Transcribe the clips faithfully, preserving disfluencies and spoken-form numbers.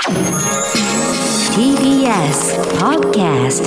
ティービーエス Podcast。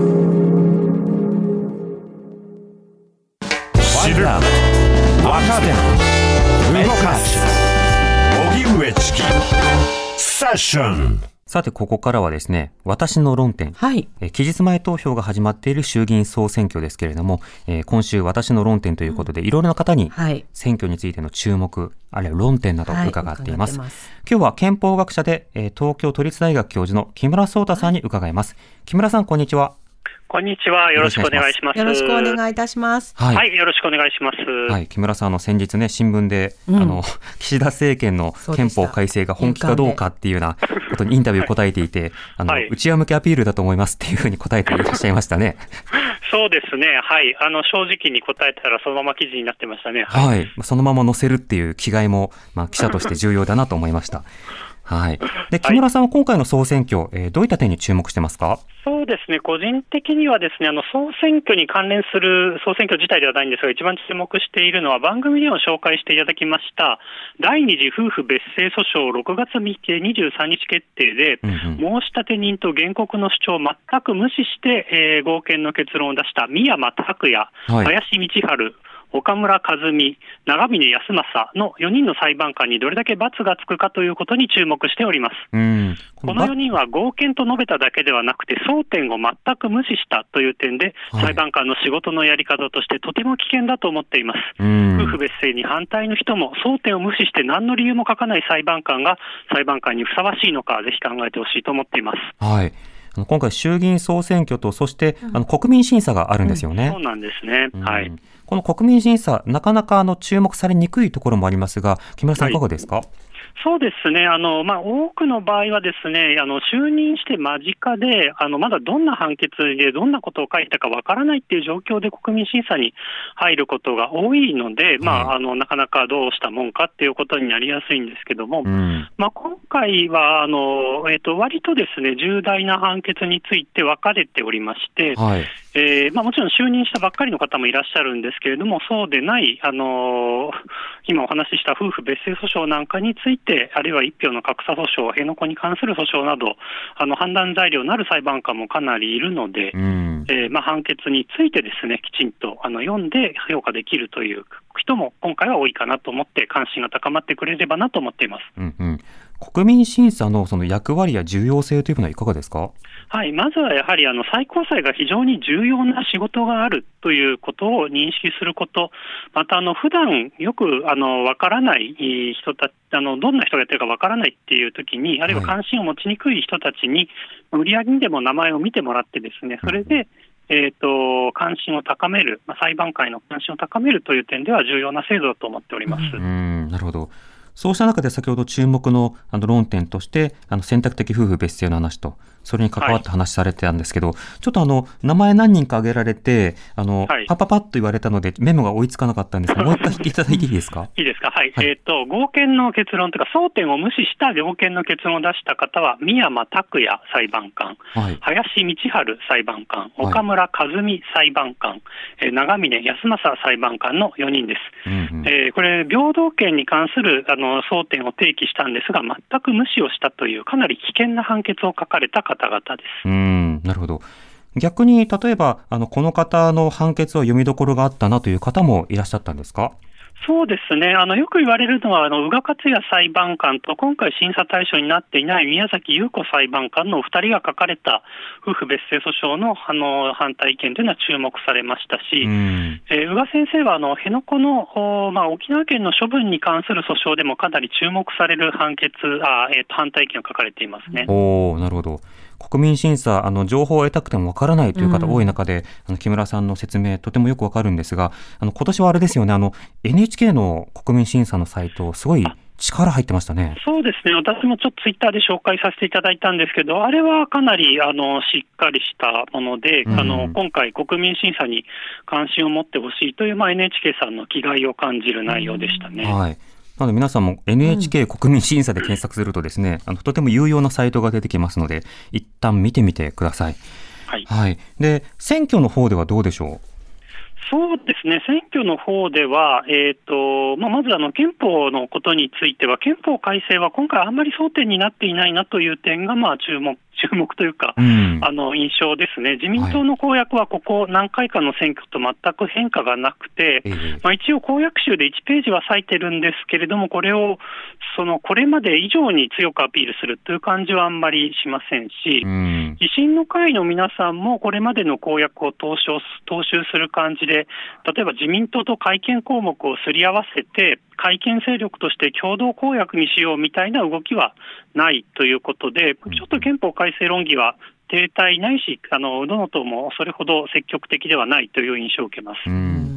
知る、若手、動かす、荻上チキセッション。 さてここからはですね、私の論点、 はい、 え期日前投票が始まっている衆議院総選挙ですけれども、えー、今週私の論点ということで、うん、いろいろな方に選挙についての注目、あるいは論点など伺っています。はい、ます今日は憲法学者で、えー、東京都立大学教授の木村壮太さんに伺います。はい、木村さん、こんにちは。 こんにちは。よろしくお願いします。 よろしくお願いいたします。 はい、はい、よろしくお願いします。 はい、木村さん、あの先日ね、新聞で、うん、あの岸田政権の憲法改正が本気かどうかっていうようなことにインタビュー答えていて、はい、あの、はい、内輪向けアピールだと思いますっていうふうに答えていらっしゃいましたね。 そうですね。はい。あの正直に答えたらそのまま記事になってましたね。 はい。はい、そのまま載せるっていう気概も、まあ、記者として重要だなと思いました。はい。で、木村さんは今回の総選挙、はい、えー、どういった点に注目してますか？ そうですね。個人的にはですね、あの総選挙に関連する総選挙自体ではないんですが、一番注目しているのは番組でも紹介していただきました第二次夫婦別姓訴訟ろくがつにじゅうさんにち決定で、うんうん、申立人と原告の主張を全く無視して、えー、合憲の結論を出した深山拓也、はい、林道春、岡村和美、長峰康政のよにんの裁判官にどれだけ罰がつくかということに注目しております。 うんこのよにんは合憲と述べただけではなくて争点を全く無視したという点で、はい、裁判官の仕事のやり方としてとても危険だと思っています。夫婦別姓に反対の人も争点を無視して何の理由も書かない裁判官が裁判官にふさわしいのか、ぜひ考えてほしいと思っています。 はい、今回衆議院総選挙とそしてあの国民審査があるんですよね。 うん、そうなんですね。はい。 この国民審査、なかなかあの注目されにくいところもありますが、木村さんいかがですか？はい、 そうですね。あの、まあ、多くの場合はですね、あの、就任して間近で、あの、まだどんな判決でどんなことを書いたかわからないっていう状況で国民審査に入ることが多いので、まあ、あの、なかなかどうしたもんかっていうことになりやすいんですけども、うん、まあ、今回は、あの、えっと、割とですね、重大な判決について分かれておりまして、はい、えー、まあ、もちろん就任したばっかりの方もいらっしゃるんですけれども、そうでない、あの、今お話しした夫婦別姓訴訟なんかについて、あるいは一票の格差訴訟、辺野古に関する訴訟など、あの判断材料のある裁判官もかなりいるので、うんえーまあ、判決についてですね、きちんとあの読んで評価できるという人も今回は多いかなと思って、関心が高まってくれればなと思っています。 うんうん、国民審査のその役割や重要性というのはいかがですか？ はい、まずはやはりあの最高裁が非常に重要な仕事があるということを認識すること、またあの普段よくあの分からない人たち、あのどんな人がやってるか分からないっていう時に、あるいは関心を持ちにくい人たちに、売り上げにでも名前を見てもらってですね、それで、えーと、関心を高める、まあ、裁判会の関心を高めるという点では重要な制度だと思っております。 うん、なるほど。そうした中で先ほど注目 の, あの論点としてあの選択的夫婦別姓の話とそれに関わって話されてたんですけど、はい、ちょっとあの名前何人か挙げられてあの、はい、パパパッと言われたのでメモが追いつかなかったんですがもう一回言っていただいていいですか？ いいですか。はい、はい、えーと、合憲の結論というか争点を無視した合憲の結論を出した方は深山拓也裁判官、はい、林道春裁判官、岡村和美裁判官、はい、長峰康政裁判官のよにんです。うんうん、えー、これ平等権に関するあの争点を提起したんですが、全く無視をしたというかなり危険な判決を書かれた方々です。 うーん、なるほど。逆に例えばあのこの方の判決は読みどころがあったなという方もいらっしゃったんですか？ そうですね。あのよく言われるのはあの宇賀克也裁判官と今回審査対象になっていない宮崎優子裁判官のお二人が書かれた夫婦別姓訴訟 の, あの反対意見というのは注目されましたし、えー、宇賀先生はあの辺野古の、まあ、沖縄県の処分に関する訴訟でもかなり注目される判決あ、えー、と反対意見を書かれていますね。 おー、なるほど。国民審査、あの情報を得たくてもわからないという方多い中で、うん、あの木村さんの説明とてもよくわかるんですが、あの今年はあれですよね、あの エヌエイチケー の国民審査のサイトすごい力入ってましたね。 そうですね。私もちょっとツイッターで紹介させていただいたんですけど、あれはかなりあのしっかりしたもので、うん、あの今回国民審査に関心を持ってほしいという、まあ、エヌエイチケー さんの気概を感じる内容でしたね。 うん、はい。なので皆さんも エヌエイチケー 国民審査で検索するとですね、うん、あのとても有用なサイトが出てきますので、一旦見てみてください。はい。はい。で、選挙の方ではどうでしょう？ そうですね、選挙の方では、えーとまあ、まずあの憲法のことについては、憲法改正は今回あんまり争点になっていないなという点が、まあ、注目注目というか、うん、あの印象ですね。自民党の公約はここ何回かの選挙と全く変化がなくて、はい、まあ、一応公約集でいちページは割いてるんですけれども、これをそのこれまで以上に強くアピールするという感じはあんまりしませんし、うん、維新の会の皆さんもこれまでの公約を踏襲、踏襲する感じで、例えば自民党と改憲項目をすり合わせて改憲勢力として共同公約にしようみたいな動きはないということで、ちょっと憲法改正論議は停滞ないし、あのどの党もそれほど積極的ではないという印象を受けます。 うん、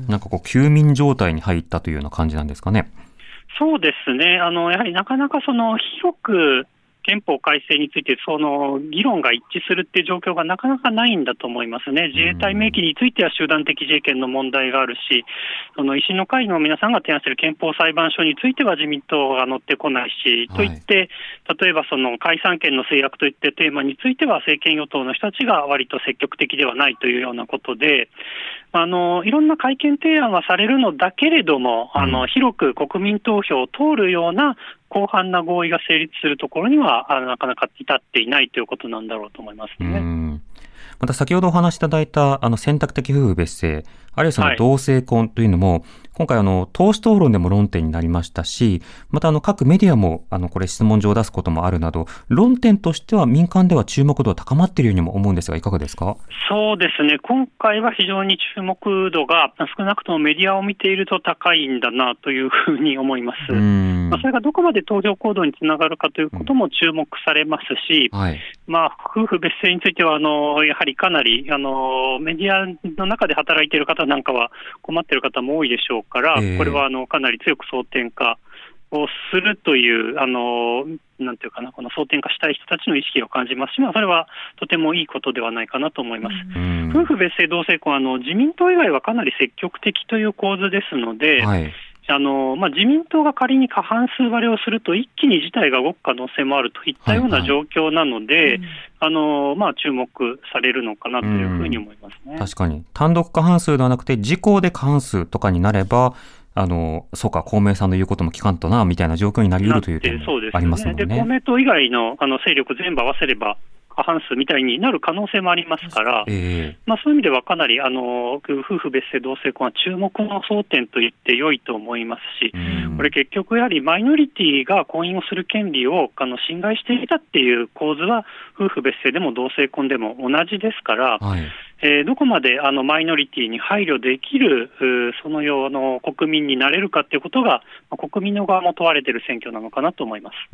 なんかこう休眠状態に入ったというような感じなんですかね。 そうですね、あのやはりなかなかその広く憲法改正についてその議論が一致するっていう状況がなかなかないんだと思いますね。自衛隊明記については集団的自衛権の問題があるし、その維新の会の皆さんが提案している憲法裁判所については自民党が乗ってこないし、はい、といって例えばその解散権の制約といってテーマについては政権与党の人たちが割と積極的ではないというようなことで、あのいろんな改憲提案はされるのだけれども、あの広く国民投票を通るような広範な合意が成立するところにはあのなかなか至っていないということなんだろうと思いますね。うん、 また先ほどお話しいただいたあの選択的夫婦別姓、あるいはその同性婚というのも、はい、今回あの党首討論でも論点になりましたし、またあの各メディアもあのこれ質問状を出すこともあるなど、論点としては民間では注目度は高まっているようにも思うんですが、いかがですか。 そうですね、今回は非常に注目度が少なくともメディアを見ていると高いんだなというふうに思います。まあ、それがどこまで投票行動につながるかということも注目されますし、うんはい、まあ、夫婦別姓についてはあのやはりかなりあのメディアの中で働いている方なんかは困っている方も多いでしょうから、えー、これはあのかなり強く争点化をするというあのなんていうかな、この争点化したい人たちの意識を感じますし、まあ、それはとてもいいことではないかなと思います。うん、夫婦別姓同性婚はあの自民党以外はかなり積極的という構図ですので、はい、あのまあ、自民党が仮に過半数割れをすると一気に事態が動く可能性もあるといったような状況なので、はいはい、あのまあ、注目されるのかなというふうに思いますね。 確かに単独過半数ではなくて自公で過半数とかになれば、あのそうか公明さんの言うことも聞かんとなみたいな状況になり得るという点もありますもんね。 で公明党以外 の, あの勢力全部合わせれば過半数みたいになる可能性もありますから、えーまあ、そういう意味ではかなりあの夫婦別姓同性婚は注目の争点と言って良いと思いますし、うん、これ結局やはりマイノリティが婚姻をする権利をあの侵害していたっていう構図は夫婦別姓でも同性婚でも同じですから、はい、えー、どこまであのマイノリティに配慮できるそのような国民になれるかということが、まあ、国民の側も問われている選挙なのかなと思います。 うん、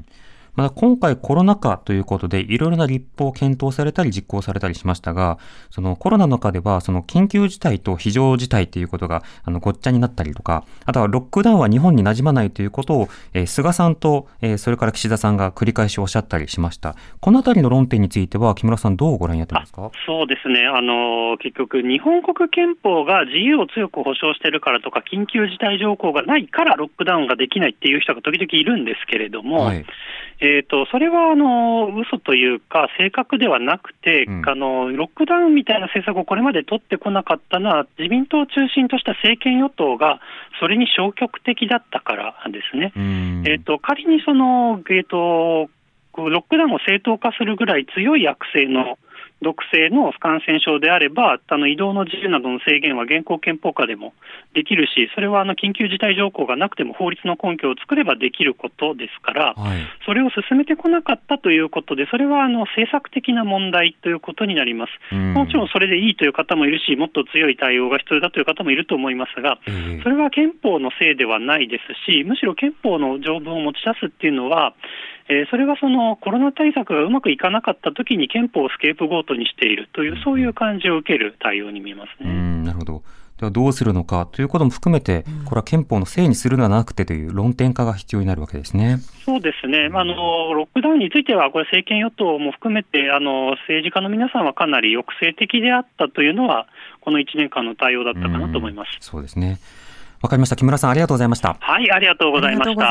また今回コロナ禍ということでいろいろな立法を検討されたり実行されたりしましたが、そのコロナの中ではその緊急事態と非常事態ということがあのごっちゃになったりとか、あとはロックダウンは日本に馴染まないということを、えー、菅さんと、えー、それから岸田さんが繰り返しおっしゃったりしました。このあたりの論点については木村さんどうご覧になってますか。 そうですね、あの結局日本国憲法が自由を強く保障しているからとか緊急事態条項がないからロックダウンができないっていう人が時々いるんですけれども、はい、えーと、それはあの嘘というか正確ではなくて、うん、あのロックダウンみたいな政策をこれまで取ってこなかったのは自民党を中心とした政権与党がそれに消極的だったからですね。えーと、仮にその、えーと、ロックダウンを正当化するぐらい強い悪性の毒性の感染症であれば、あの移動の自由などの制限は現行憲法下でもできるし、それはあの緊急事態条項がなくても法律の根拠を作ればできることですから、はい、それを進めてこなかったということで、それはあの政策的な問題ということになります。もちろんそれでいいという方もいるし、もっと強い対応が必要だという方もいると思いますが、それは憲法のせいではないですし、むしろ憲法の条文を持ち出すっていうのは、えー、それはそのコロナ対策がうまくいかなかったときに憲法をスケープゴートにしているという、そういう感じを受ける対応に見えますね。 うん、なるほど。ではどうするのかということも含めて、これは憲法のせいにするのではなくてという論点化が必要になるわけですね。 そうですね、あのロックダウンについてはこれ政権与党も含めてあの政治家の皆さんはかなり抑制的であったというのはこのいちねんかんの対応だったかなと思います。 うそうですね、わかりました。木村さんありがとうございました。 はい、ありがとうございました。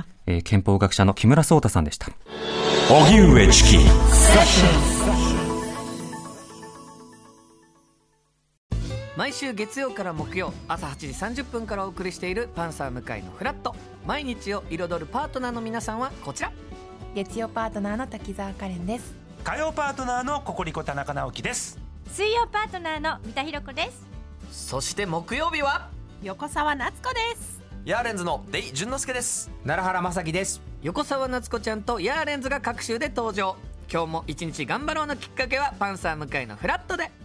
えー、憲法学者の木村壮太さんでした。 荻上チキ毎週月曜から木曜朝はちじさんじゅっぷんからお送りしているパンサー向井のフラット。毎日を彩るパートナーの皆さんはこちら。 月曜パートナーの滝沢カレンです。 火曜パートナーのココリコ田中直樹です。 水曜パートナーの三田寛子です。 そして木曜日は横澤夏子です。 ヤーレンズのデイ淳之介です。 奈良原正樹です。 横澤夏子ちゃんとヤーレンズが各週で登場。今日も一日頑張ろうのきっかけはパンサー向井のフラットで。